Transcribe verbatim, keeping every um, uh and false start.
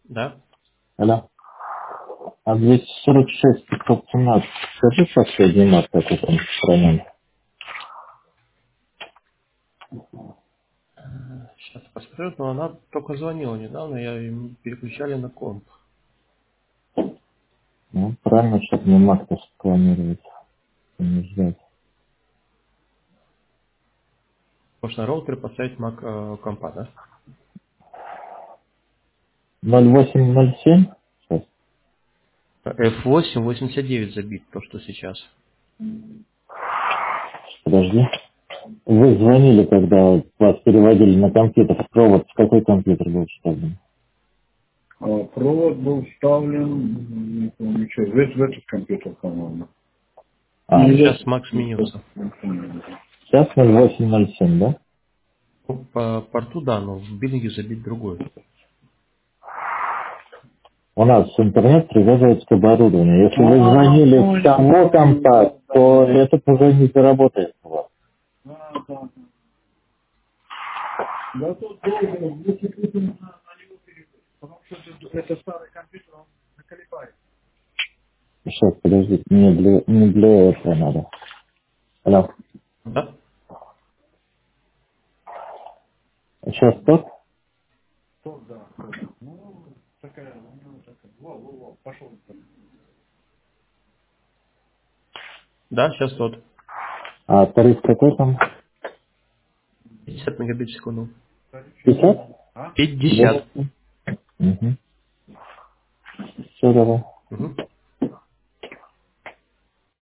Да. Алло. А двести сорок шесть пятьсот семнадцать. Скажи последний март, какой там стране. Сейчас посмотрю, но она только звонила недавно, я им переключали на комп. Ну, правильно, чтобы не марта спланировать, не ждать. Можно роутер поставить Mac э, компа, да? ноль восемь ноль семь? Сейчас, эф восемь восемьдесят девять забит, то, что сейчас. подожди. Вы звонили, когда вас переводили на компьютер. Провод в какой компьютер был вставлен? А, провод был вставлен, не помню, что, в, этот в этот компьютер, по-моему. А, Ну, Или в сейчас этот, Mac не сменился. помню. сейчас ноль восемь ноль семь, да? Ну, по порту, да, но в биллинге забит другой. У нас интернет привязывается к оборудованию. Если вы А, звонили с понял, того понял, компа, да, то да, этот уже не заработает у вас. да, да, да. Да тут долго, если кто-то на, на него перейдет, потому что это, это старый компьютер, он заколебает. Сейчас, подождите, не для, не для этого надо. Алло. Да? Сейчас тот? Тот, да, тот. Ну, такая, у него такая, во, во, во, пошел. Да, сейчас тот. А тариф какой там? пятьдесят мегабит в секунду. пятьдесят? А? пятьдесят. Угу. Все, давай. Угу.